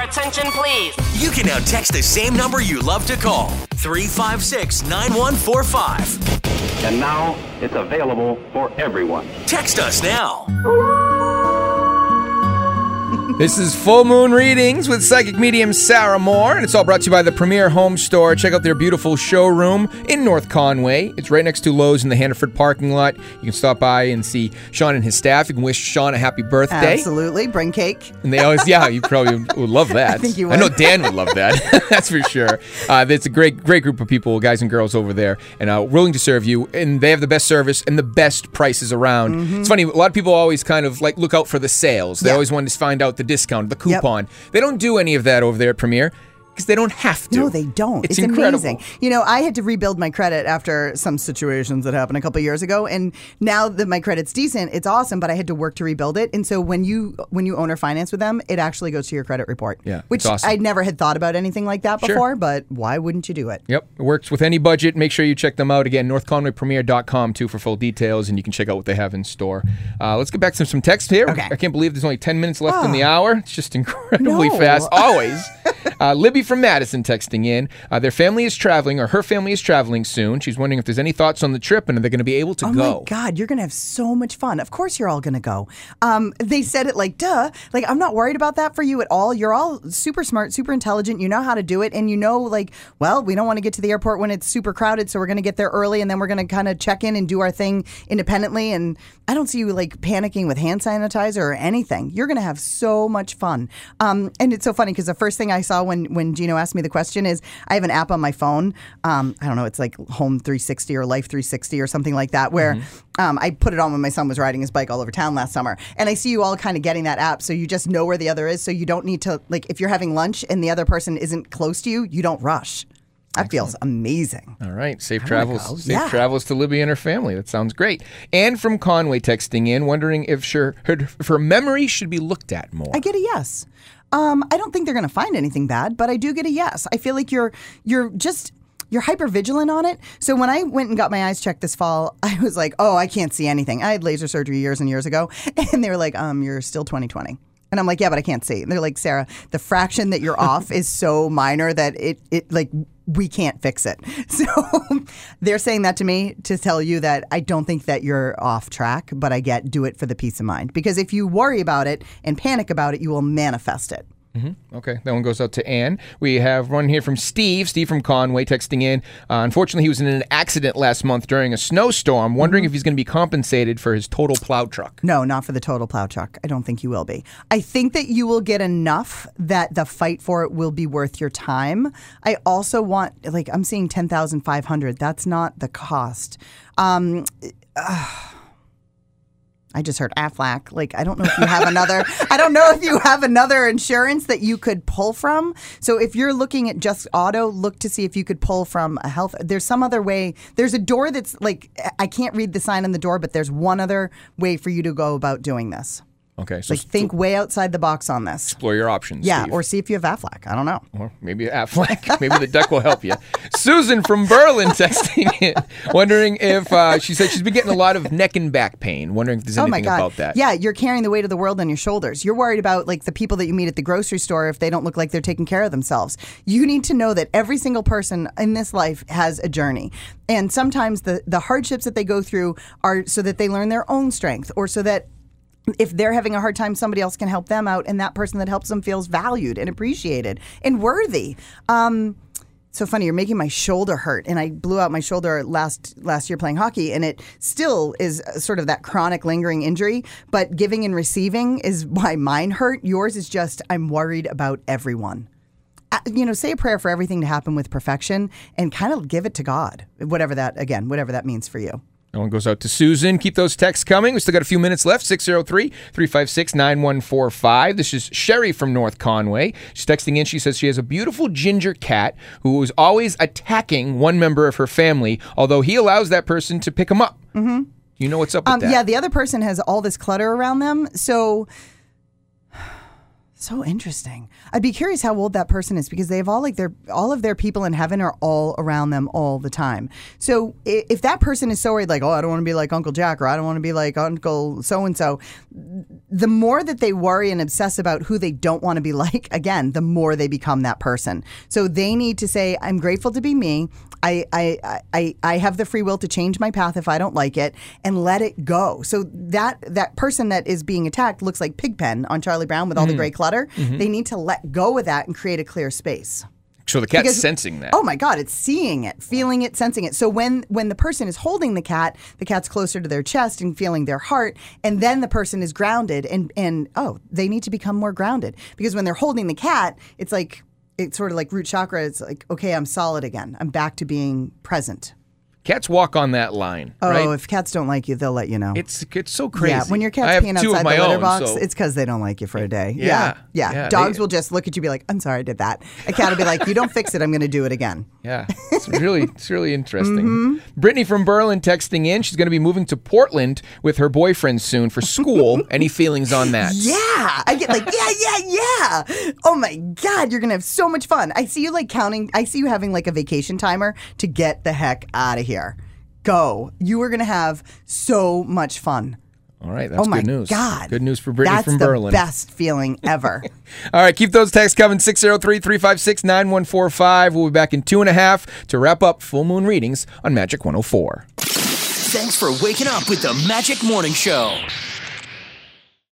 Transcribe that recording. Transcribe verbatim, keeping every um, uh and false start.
attention, please. You can now text the same number you love to call, three five six, nine one four five. And now it's available for everyone. Text us now. This is Full Moon Readings with psychic medium Sarah Moore, and it's all brought to you by the Premier Home Store. Check out their beautiful showroom in North Conway. It's right next to Lowe's in the Hannaford parking lot. You can stop by and see Sean and his staff. You can wish Sean a happy birthday. Absolutely. Bring cake. And they always, yeah, you probably would love that. I think you would. I know Dan would love that. That's for sure. Uh, it's a great, great group of people, guys and girls over there, and uh, willing to serve you. And they have the best service and the best prices around. Mm-hmm. It's funny, a lot of people always kind of like look out for the sales. They yeah. always want to find out the discount, the coupon. Yep. They don't do any of that over there at Premier because they don't have to. No, they don't. It's, it's incredible. Amazing. You know, I had to rebuild my credit after some situations that happened a couple of years ago, and now that my credit's decent, it's awesome, but I had to work to rebuild it. And so when you when you own or finance with them, it actually goes to your credit report. Yeah, which awesome. I never had thought about anything like that before, sure. but why wouldn't you do it? Yep, it works with any budget. Make sure you check them out. Again, north conway premier dot com too for full details, and you can check out what they have in store. Uh, let's get back to some text here. Okay. I can't believe there's only ten minutes left oh. in the hour. It's just incredibly no. fast. Always. uh, Libby from Madison texting in. Uh, their family is traveling, or her family is traveling soon. She's wondering if there's any thoughts on the trip and are they going to be able to oh go. Oh my God, you're going to have so much fun. Of course you're all going to go. Um, they said it like, duh. Like, I'm not worried about that for you at all. You're all super smart, super intelligent. You know how to do it. And you know, like, well, we don't want to get to the airport when it's super crowded, so we're going to get there early, and then we're going to kind of check in and do our thing independently. And I don't see you, like, panicking with hand sanitizer or anything. You're going to have so much fun. Um, and it's so funny because the first thing I saw when, when Gino asked me the question is, I have an app on my phone. Um, I don't know, it's like Home three sixty or Life three sixty or something like that, where mm-hmm. um, I put it on when my son was riding his bike all over town last summer. And I see you all kind of getting that app, so you just know where the other is, so you don't need to, like, if you're having lunch and the other person isn't close to you, you don't rush. That Excellent. Feels amazing. All right. Safe travels. Safe yeah. travels to Libby and her family. That sounds great. Anne from Conway texting in, wondering if her, her, if her memory should be looked at more. I get a yes. Um, I don't think they're going to find anything bad, but I do get a yes. I feel like you're you're just... You're hyper vigilant on it. So when I went and got my eyes checked this fall, I was like, oh, I can't see anything. I had laser surgery years and years ago. And they were like, um, you're still twenty twenty. And I'm like, yeah, but I can't see. And they're like, Sarah, the fraction that you're off is so minor that it, it like, we can't fix it. So they're saying that to me to tell you that I don't think that you're off track, but I get do it for the peace of mind. Because if you worry about it and panic about it, you will manifest it. Mm-hmm. Okay, that one goes out to Anne. We have one here from Steve. Steve from Conway texting in. Uh, unfortunately, he was in an accident last month during a snowstorm. Wondering mm-hmm. if he's going to be compensated for his total plow truck. No, not for the total plow truck. I don't think you will be. I think that you will get enough that the fight for it will be worth your time. I also want, like, I'm seeing ten thousand five hundred dollars. That's not the cost. Um, uh, I just heard Aflac. Like, I don't know if you have another, I don't know if you have another insurance that you could pull from. So if you're looking at just auto, look to see if you could pull from a health. There's some other way. There's a door that's like, I can't read the sign on the door, but there's one other way for you to go about doing this. Okay. So like, think way outside the box on this. Explore your options, Yeah, Steve. Or see if you have Aflac. I don't know. Or maybe Aflac. Maybe the duck will help you. Susan from Berlin texting in, wondering if, uh, she said she's been getting a lot of neck and back pain, wondering if there's anything oh my God. about that. Yeah, you're carrying the weight of the world on your shoulders. You're worried about, like, the people that you meet at the grocery store if they don't look like they're taking care of themselves. You need to know that every single person in this life has a journey. And sometimes the, the hardships that they go through are so that they learn their own strength, or so that if they're having a hard time, somebody else can help them out, and that person that helps them feels valued and appreciated and worthy. Um, so funny, you're making my shoulder hurt, and I blew out my shoulder last last year playing hockey, and it still is sort of that chronic lingering injury, but giving and receiving is why mine hurt. Yours is just, I'm worried about everyone. Uh, you know, say a prayer for everything to happen with perfection and kind of give it to God, whatever that, again, whatever that means for you. That one goes out to Susan. Keep those texts coming. We still got a few minutes left. six oh three, three five six, nine one four five. This is Sherry from North Conway. She's texting in. She says she has a beautiful ginger cat who is always attacking one member of her family, although he allows that person to pick him up. Mm-hmm. You know what's up with um, that? Yeah, the other person has all this clutter around them. So So interesting. I'd be curious how old that person is because they have all like their all of their people in heaven are all around them all the time. So i- if that person is so worried, like, oh, I don't want to be like Uncle Jack or I don't want to be like Uncle so and so, the more that they worry and obsess about who they don't want to be like, again, the more they become that person. So they need to say, I'm grateful to be me. I, I, I, I have the free will to change my path if I don't like it and let it go. So that that person that is being attacked looks like Pigpen on Charlie Brown with all the gray clutter. Mm-hmm. They need to let go of that and create a clear space. So the cat's Because- sensing that. Oh my God, it's seeing it, feeling it, sensing it. So when when the person is holding the cat, the cat's closer to their chest and feeling their heart, and then the person is grounded and and oh, they need to become more grounded. Because when they're holding the cat, it's like it's sort of like root chakra. It's like, okay, I'm solid again. I'm back to being present. Cats walk on that line, Oh, right? if cats don't like you, they'll let you know. It's it's so crazy. Yeah, when your I cat's have peeing two of outside my the litter own, box, so- it's because they don't like you for a day. Yeah, Yeah, yeah. yeah, Dogs they- will just look at you, and be like, "I'm sorry, I did that." A cat will be like, "You don't fix it. I'm going to do it again." Yeah, it's really it's really interesting. Mm-hmm. Brittany from Berlin texting in. She's going to be moving to Portland with her boyfriend soon for school. Any feelings on that? Yeah, I get like, yeah, yeah, yeah. Oh my God, you're gonna have so much fun. I see you like counting. I see you having like a vacation timer to get the heck out of here. Go. You are gonna have so much fun. All right, that's Oh my good news. God, Good news for Brittany That's from the Berlin. best feeling ever. All right, keep those texts coming. six oh three, three five six, nine one four five. We'll be back in two and a half to wrap up Full Moon Readings on Magic one oh four. Thanks for waking up with the Magic Morning Show.